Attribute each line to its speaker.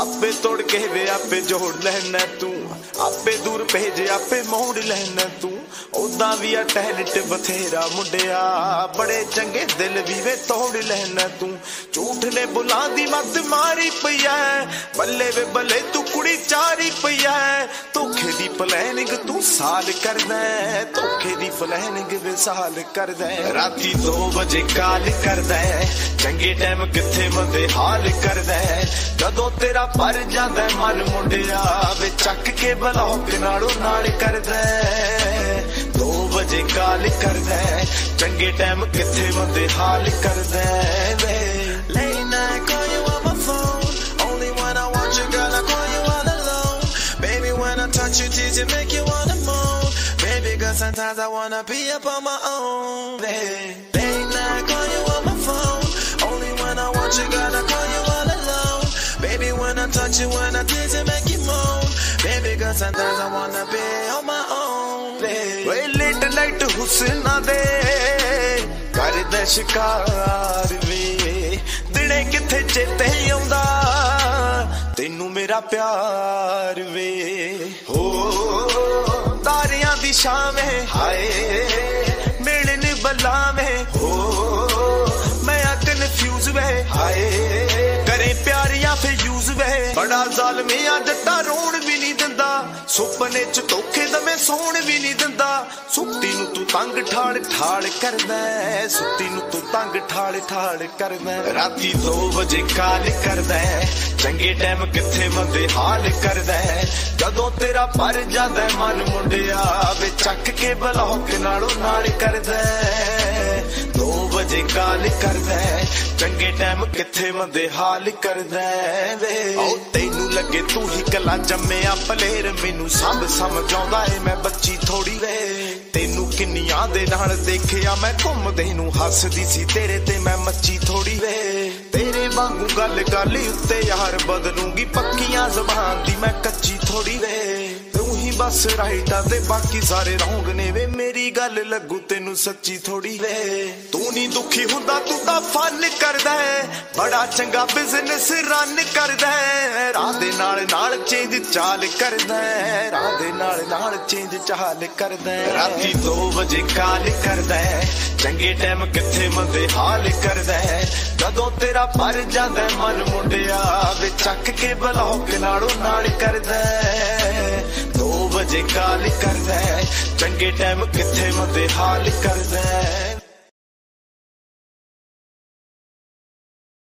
Speaker 1: आपे तोड़ के वे आपे जोड़ लेना तू, आपे दूर भेजे आपे मोड़ लेना तू। ओदा भी आ टैलेंट बथेरा मुंडिया, बड़े चंगे दिल भी वे तोड़ लेना तू। झूठ ने बुला दी मत मारी पईया, बल्ले वे बल्ले तू कुड़ी चारी पईया। धोखे दी प्लैनिंग तू साल करदा, धोखे दी प्लैनिंग वे साल करदा। राती 2 बजे काल करदा, चंगे टाइम किथे मंदे हाल करदा। जदों तेरा पर जांदा मन मुंडिया, वे चक के ब्लॉक नालों नाल करदा। 2 बजे काल करदा, चंगे टाइम किथे मंदे हाल करदा।
Speaker 2: Late night call you on my phone, only when I want you girl I call you all alone. Baby when I touch you did it make you wanna moan. Baby girl sometimes I wanna be up on my own. Late night call you on my phone, only when I want you girl I call you all alone. Baby when I touch you when I tease it make you moan. Baby girl sometimes I wanna be on my own.
Speaker 1: Way late night हुस्ना दे करदा शिकार वे, दिने किथे चेते आउंदा तेनू मेरा प्यार वे। हो तारियां दी छावें हाय मिलन बलावें, हो मैं कन्फ्यूज वे हाय करे प्यार या फिर यूज वे। बड़ा ज़ालिम आ जट्टा रोण भी नहीं दिंदा, सुपने च धोखे दमे सोण भी नहीं दिंदा। सुत्ती नू तू तंग ठाड़ ठाड़ करदा, सुत्ती नू तू तंग ठाड़ ठाड़ करदा। राती 2 बजे काल करदा, चंगे टाइम किथे मंदे हाल करदा। जदों तेरा पर जांदा मन मुंडिया, वे चक के ब्लॉक नालों नाल करदा। 2 बजे काल करदा, चंगे टाइम किथे मंदे हाल करदा। ओ तैनू लगे तू ही कला जम्मिया पलेर, मैनू सब समझ आउंदा ए मैं बच्ची थोड़ी वे। तेनू किन्नियां दे नाल देखिया मैं घुमदे नू, हसदी सी तेरे ते मैं मच्ची थोड़ी वे। तेरे वांगू गल गल उत्ते यार बदलूंगी, पक्कियां ज़बान दी मैं कच्ची थोड़ी वे। तू ही बस राइट आ ते बाकी सारे रौंग ने वे, मेरी गल लगू तेनू सच्ची थोड़ी वे। तू नहीं दुखी हुंदा तू तां फन करदा है, बड़ा चंगा बिजनेस रन करदा है। राह दे नाल नाल चेंज चाल करदा है, राह दे नाल नाल चेंज चाल करदा है। राती 2 बजे काल करदा है, चंगे टाइम किथे मंदे हाल करदा है। जदों तेरा पर जांदा मन मुंडिया, वे चक के ब्लॉक नालों नाल करदा। 2 बजे काल करदा, चंगे टाइम किथे मंदे हाल करदा।